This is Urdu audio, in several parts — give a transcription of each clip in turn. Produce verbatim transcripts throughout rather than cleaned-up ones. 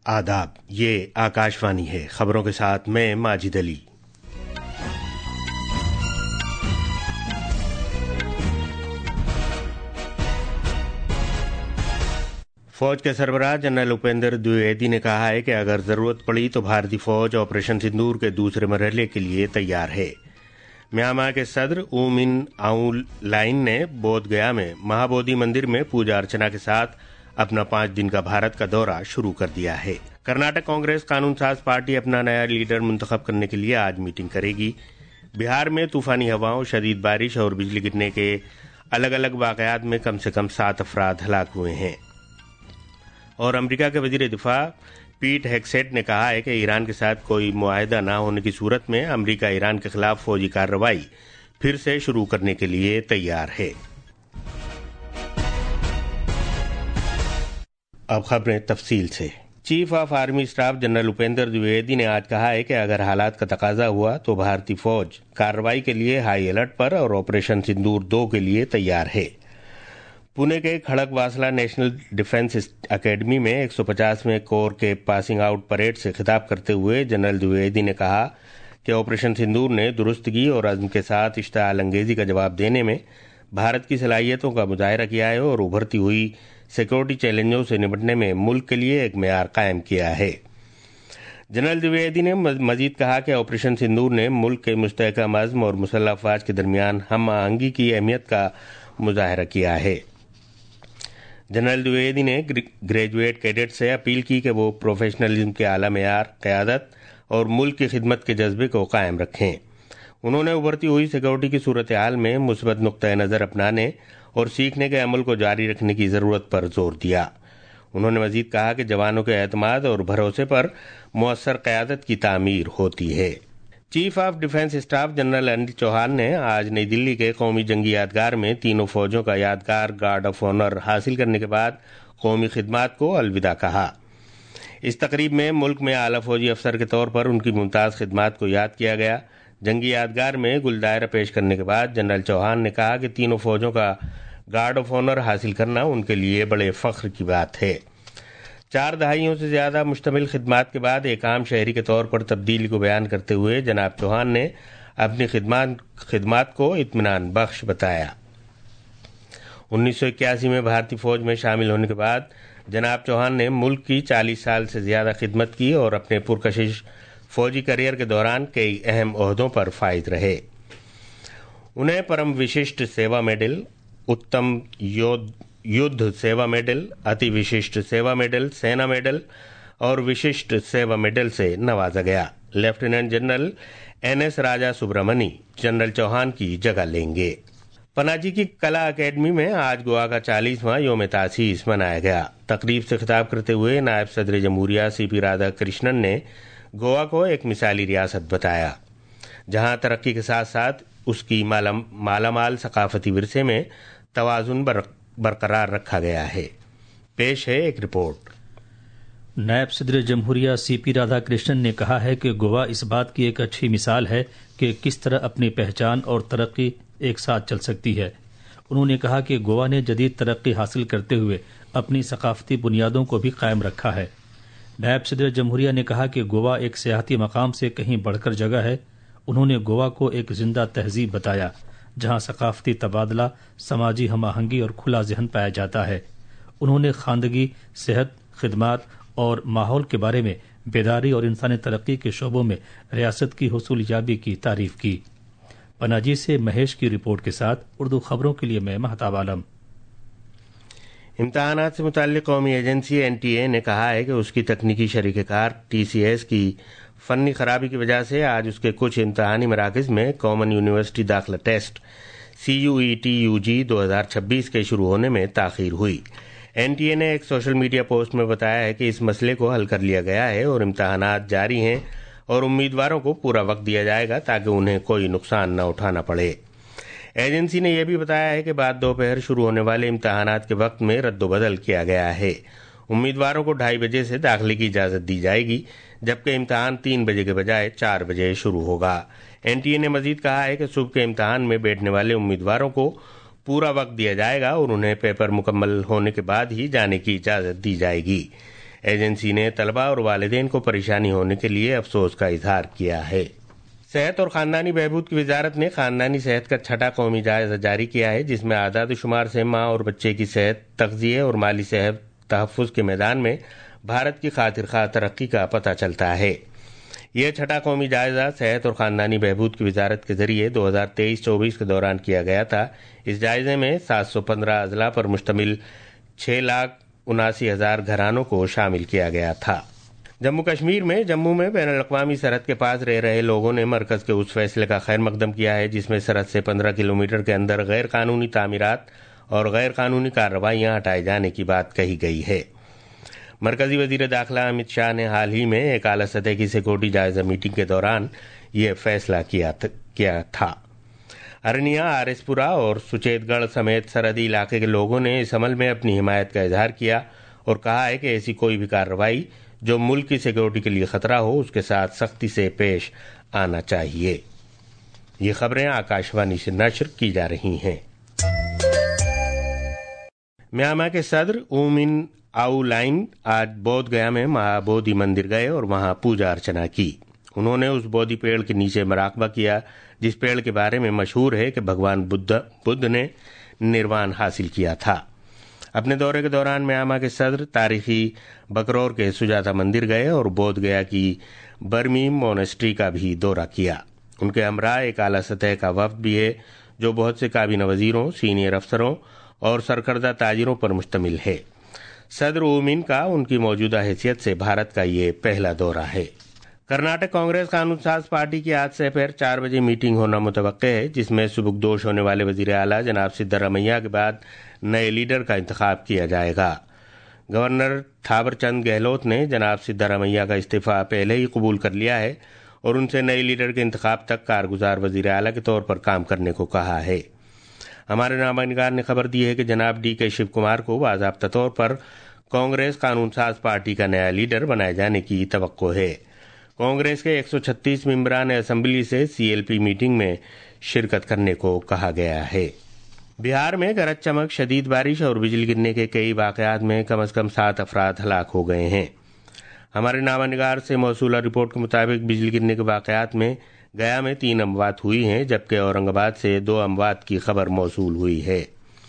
آداب، یہ آکاشوانی ہے۔ خبروں کے ساتھ میں ماجد علی۔ فوج کے سربراہ جنرل اپیندر دویویدی نے کہا ہے کہ اگر ضرورت پڑی تو بھارتی فوج آپریشن سندور کے دوسرے مرحلے کے لیے تیار ہے۔ میانمار کے صدر او من آؤں لائن نے بودھ گیا میں مہابودھی مندر میں پوجا ارچنا کے ساتھ اپنا پانچ دن کا بھارت کا دورہ شروع کر دیا ہے۔ کرناٹک کانگریس قانون ساز پارٹی اپنا نیا لیڈر منتخب کرنے کے لیے آج میٹنگ کرے گی۔ بہار میں طوفانی ہواؤں، شدید بارش اور بجلی گرنے کے الگ الگ واقعات میں کم سے کم سات افراد ہلاک ہوئے ہیں۔ اور امریکہ کے وزیر دفاع پیٹ ہیگسیٹ نے کہا ہے کہ ایران کے ساتھ کوئی معاہدہ نہ ہونے کی صورت میں امریکہ ایران کے خلاف فوجی کارروائی پھر سے شروع کرنے کے لیے تیار ہے۔ اب خبریں تفصیل سے۔ Chief of army staff general Upendra Dwivedi نے آج کہا ہے کہ اگر حالات کا تقاضا ہوا تو بھارتی فوج کارروائی کے لیے ہائی الرٹ پر اور آپریشن سندور دو کے لیے تیار ہے۔ پونے کے Khadakwasla national defence academy میں ایک سو پچاسویں کور کے پاسنگ آؤٹ پریڈ سے خطاب کرتے ہوئے جنرل دویویدی نے کہا کہ آپریشن سندور نے درستگی اور عزم کے ساتھ اشتعال انگیزی کا جواب دینے میں بھارت کی صلاحیتوں کا مظاہرہ کیا ہے اور ابھرتی ہوئی سیکورٹی چیلنجوں سے نمٹنے میں ملک کے لیے ایک معیار قائم کیا ہے۔ جنرل دویویدی نے مزید کہا کہ آپریشن سندور نے ملک کے مستحکم عزم اور مسلح افواج کے درمیان ہم آہنگی کی اہمیت کا مظاہرہ کیا ہے۔ جنرل دویویدی نے گریجویٹ کیڈٹ سے اپیل کی کہ وہ پروفیشنلزم کے اعلیٰ معیار، قیادت اور ملک کی خدمت کے جذبے کو قائم رکھیں۔ انہوں نے ابھرتی ہوئی سیکورٹی کی صورتحال میں مثبت نقطۂ نظر اپنانے اور سیکھنے کے عمل کو جاری رکھنے کی ضرورت پر زور دیا۔ انہوں نے مزید کہا کہ جوانوں کے اعتماد اور بھروسے پر مؤثر قیادت کی تعمیر ہوتی ہے۔ Chief of defence staff general Anil Chauhan نے آج نئی دلی کے قومی جنگی یادگار میں تینوں فوجوں کا یادگار گارڈ آف آنر حاصل کرنے کے بعد قومی خدمات کو الوداع کہا۔ اس تقریب میں ملک میں اعلیٰ فوجی افسر کے طور پر ان کی ممتاز خدمات کو یاد کیا گیا۔ جنگی یادگار میں گل دائرہ پیش کرنے کے بعد جنرل چوہان نے کہا کہ تینوں فوجوں کا گارڈ آف آنر حاصل کرنا ان کے لیے بڑے فخر کی بات ہے۔ چار دہائیوں سے زیادہ مشتمل خدمات کے بعد ایک عام شہری کے طور پر تبدیلی کو بیان کرتے ہوئے جناب چوہان نے اپنی خدمات خدمات کو اطمینان بخش بتایا۔ انیس سو اکیاسی میں بھارتی فوج میں شامل ہونے کے بعد جناب چوہان نے ملک کی چالیس سال سے زیادہ خدمت کی اور اپنے پرکشش فوجی کیریئر کے دوران کئی اہم عہدوں پر فائز رہے۔ انہیں پرم وششٹ سیوا میڈل، اتم یدھ سیوا میڈل، اتی وششٹ سیوا میڈل، سینا میڈل اور وششٹ سیوا میڈل سے نوازا گیا۔ Lieutenant general N S Raja Subramani general Chauhan کی جگہ لیں گے۔ پناجی کی کلا اکیڈمی میں آج گوا کا چالیسواں یوم تاسیس منایا گیا۔ تقریب سے خطاب کرتے ہوئے نائب صدر جمہوریہ سی پی رادھا کرشنن نے گوا کو ایک مثالی ریاست بتایا جہاں ترقی کے ساتھ ساتھ اس کی مالا مال ثقافتی ورثے میں توازن برقرار رکھا گیا ہے۔ پیش ہے ایک رپورٹ۔ نائب صدر جمہوریہ سی پی رادھا کرشنن نے کہا ہے کہ گوا اس بات کی ایک اچھی مثال ہے کہ کس طرح اپنی پہچان اور ترقی ایک ساتھ چل سکتی ہے۔ انہوں نے کہا کہ گوا نے جدید ترقی حاصل کرتے ہوئے اپنی ثقافتی بنیادوں کو بھی قائم رکھا ہے۔ نائب صدر جمہوریہ نے کہا کہ گوا ایک سیاحتی مقام سے کہیں بڑھ کر جگہ ہے۔ انہوں نے گوا کو ایک زندہ تہذیب بتایا جہاں ثقافتی تبادلہ، سماجی ہم آہنگی اور کھلا ذہن پایا جاتا ہے۔ انہوں نے خواندگی، صحت، خدمات اور ماحول کے بارے میں بیداری اور انسانی ترقی کے شعبوں میں ریاست کی حصول یابی کی تعریف کی۔ پناجی سے مہیش کی رپورٹ کے ساتھ اردو خبروں کے لیے میں مہتاب عالم۔ امتحانات سے متعلق قومی ایجنسی این ٹی اے نے کہا ہے کہ اس کی تکنیکی شریک کار ٹی سی ایس کی فنی خرابی کی وجہ سے آج اس کے کچھ امتحانی مراکز میں کامن یونیورسٹی داخلہ test C U E T U G دو ہزار چھبیس کے شروع ہونے میں تاخیر ہوئی۔ این ٹی اے نے ایک سوشل میڈیا پوسٹ میں بتایا ہے کہ اس مسئلے کو حل کر لیا گیا ہے اور امتحانات جاری ہیں اور امیدواروں کو پورا وقت دیا جائے گا تاکہ انہیں کوئی نقصان نہ اٹھانا پڑے۔ ایجنسی نے یہ بھی بتایا ہے کہ بعد دوپہر شروع ہونے والے امتحانات کے وقت میں رد و بدل کیا گیا ہے۔ امیدواروں کو ڈھائی بجے سے داخلے کی اجازت دی جائے گی جبکہ امتحان تین بجے کے بجائے چار بجے شروع ہوگا۔ این ٹی اے نے مزید کہا ہے کہ صبح کے امتحان میں بیٹھنے والے امیدواروں کو پورا وقت دیا جائے گا اور انہیں پیپر مکمل ہونے کے بعد ہی جانے کی اجازت دی جائے گی۔ ایجنسی نے طلباء اور والدین کو پریشانی ہونے کے لیے افسوس کا اظہار کیا ہے۔ صحت اور خاندانی بہبود کی وزارت نے خاندانی صحت کا چھٹا قومی جائزہ جاری کیا ہے، جس میں اعداد و شمار سے ماں اور بچے کی صحت، تغذیے اور مالی صحت تحفظ کے میدان میں بھارت کی خاطر خواہ ترقی کا پتہ چلتا ہے۔ یہ چھٹا قومی جائزہ صحت اور خاندانی بہبود کی وزارت کے ذریعے دو ہزار تیئیس چوبیس کے دوران کیا گیا تھا۔ اس جائزے میں سات سو پندرہ اضلاع پر مشتمل چھ لاکھ اناسی ہزار گھرانوں کو شامل کیا گیا تھا۔ جموں کشمیر میں جموں میں بین الاقوامی سرحد کے پاس رہ رہے لوگوں نے مرکز کے اس فیصلے کا خیر مقدم کیا ہے جس میں سرحد سے پندرہ کلومیٹر کے اندر غیر قانونی تعمیرات اور غیر قانونی کارروائیاں ہٹائے جانے کی بات کہی گئی ہے۔ مرکزی وزیر داخلہ امت شاہ نے حال ہی میں ایک اعلیٰ سطح کی سیکورٹی جائزہ میٹنگ کے دوران یہ فیصلہ کیا تھا۔ ارنیا، آر ایس پورہ اور سچیت گڑھ سمیت سرحدی علاقے کے لوگوں نے اس عمل میں اپنی حمایت کا اظہار کیا اور کہا ہے کہ ایسی کوئی بھی کارروائی جو ملک کی سیکورٹی کے لیے خطرہ ہو اس کے ساتھ سختی سے پیش آنا چاہیے۔ یہ خبریں آکاش وانی سے نشر کی جا رہی ہیں۔ میانمار کے صدر او من آؤ لائن آج بودھ گیا میں مہا بودھی مندر گئے اور وہاں پوجا ارچنا کی۔ انہوں نے اس بودھی پیڑ کے نیچے مراقبہ کیا جس پیڑ کے بارے میں مشہور ہے کہ بھگوان بدھ نے نروان حاصل کیا تھا۔ اپنے دورے کے دوران میانمار کے صدر تاریخی بکرور کے سجاتا مندر گئے اور بودھ گیا کی برمیم مونسٹری کا بھی دورہ کیا۔ ان کے ہمراہ ایک اعلیٰ سطح کا وفد بھی ہے جو بہت سے کابینہ وزیروں، سینئر افسروں اور سرکردہ تاجروں پر مشتمل ہے۔ صدر اومن کا ان کی موجودہ حیثیت سے بھارت کا یہ پہلا دورہ ہے۔ کرناٹک کانگریس قانون ساز پارٹی کی آج سے پھر چار بجے میٹنگ ہونا متوقع ہے جس میں سبکدوش ہونے والے وزیر اعلیٰ جناب سدھارمیہ کے بعد نئے لیڈر کا انتخاب کیا جائے گا۔ گورنر تھاور چند گہلوت نے جناب سدھارمیہ کا استعفیٰ پہلے ہی قبول کر لیا ہے اور ان سے نئے لیڈر کے انتخاب تک کارگزار وزیر اعلیٰ کے طور پر کام کرنے کو کہا ہے۔ ہمارے نامہ نگار نے خبر دی ہے کہ جناب ڈی کے شیو کمار کو باضابطہ طور پر کانگریس قانون ساز پارٹی کا نیا لیڈر بنائے جانے کی توقع ہے۔ کانگریس کے ایک سو چھتیس ممبران اسمبلی سے سی ایل پی میٹنگ میں شرکت کرنے کو کہا گیا ہے۔ بہار میں گرج چمک، شدید بارش اور بجلی گرنے کے کئی واقعات میں کم از کم سات افراد ہلاک ہو گئے ہیں۔ ہمارے نامہ نگار سے موصولہ رپورٹ کے مطابق بجلی گرنے کے واقعات میں گیا میں تین اموات ہوئی ہیں جبکہ اورنگ آباد سے دو اموات کی خبر موصول ہوئی ہے۔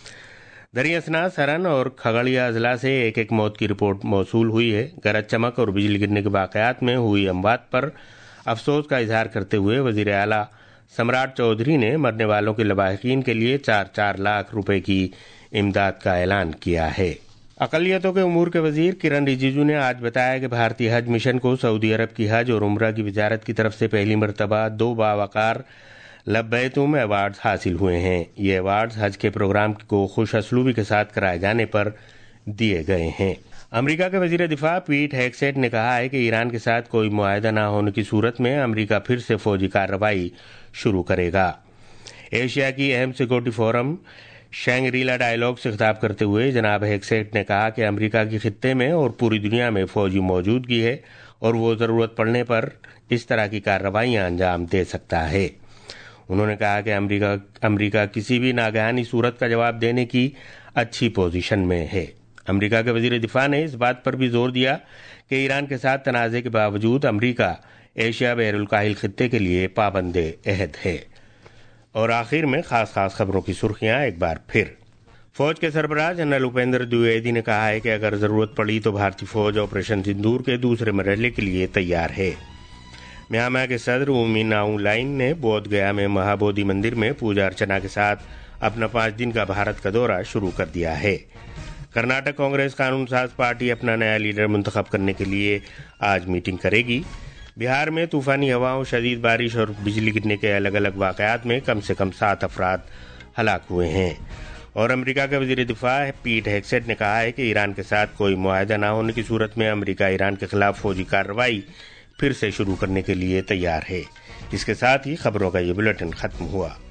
دریا اسنا، سرن اور کھگڑیا اضلاع سے ایک ایک موت کی رپورٹ موصول ہوئی ہے۔ گرج چمک اور بجلی گرنے کے واقعات میں ہوئی اموات پر افسوس کا اظہار کرتے ہوئے وزیر اعلیٰ سمراٹ چودھری نے مرنے والوں کے لواحقین کے لیے چار چار لاکھ روپے کی امداد کا اعلان کیا ہے۔ اقلیتوں کے امور کے وزیر کرن رجیجو نے آج بتایا کہ بھارتی حج مشن کو سعودی عرب کی حج اور عمرہ کی وزارت کی طرف سے پہلی مرتبہ دو باوقار لبیتم ایوارڈز حاصل ہوئے ہیں۔ یہ ایوارڈز حج کے پروگرام کو خوش اسلوبی کے ساتھ کرائے جانے پر دیے گئے ہیں۔ امریکہ کے وزیر دفاع پیٹ ہیگسیٹ نے کہا ہے کہ ایران کے ساتھ کوئی معاہدہ نہ ہونے کی صورت میں امریکہ پھر سے فوجی کارروائی شروع کرے گا۔ ایشیا کی اہم سیکورٹی فورم شینگری-لا ڈائیلاگ سے خطاب کرتے ہوئے جناب ہیگسیٹ نے کہا کہ امریکہ کی خطے میں اور پوری دنیا میں فوجی موجودگی ہے اور وہ ضرورت پڑنے پر اس طرح کی کارروائیاں انجام دے سکتا ہے۔ انہوں نے کہا کہ امریکہ امریکہ کسی بھی ناگہانی صورت کا جواب دینے کی اچھی پوزیشن میں ہے۔ امریکہ کے وزیر دفاع نے اس بات پر بھی زور دیا کہ ایران کے ساتھ تنازع کے باوجود امریکہ ایشیا بحر الکاہل خطے کے لیے پابند عہد ہے۔ اور آخر میں خاص خاص خبروں کی سرخیاں ایک بار پھر۔ فوج کے سربراہ جنرل اپیندر دویدی نے کہا ہے کہ اگر ضرورت پڑی تو بھارتی فوج آپریشن سندور کے دوسرے مرحلے کے لیے تیار ہے۔ میانمار کے صدر او من آؤ لائن نے بودھ گیا میں مہابودھی مندر میں پوجا ارچنا کے ساتھ اپنا پانچ دن کا بھارت کا دورہ شروع کر دیا ہے۔ کرناٹک کانگریس قانون ساز پارٹی اپنا نیا لیڈر منتخب کرنے کے لیے آج میٹنگ کرے گی۔ بہار میں طوفانی ہواؤں، شدید بارش اور بجلی گرنے کے الگ الگ واقعات میں کم سے کم سات افراد ہلاک ہوئے ہیں۔ اور امریکہ کے وزیر دفاع پیٹ ہیگسیٹ نے کہا ہے کہ ایران کے ساتھ کوئی معاہدہ نہ ہونے کی صورت میں امریکہ ایران کے خلاف فوجی کارروائی پھر سے شروع کرنے کے لیے تیار ہے۔ اس کے ساتھ ہی خبروں کا یہ بلیٹن ختم ہوا۔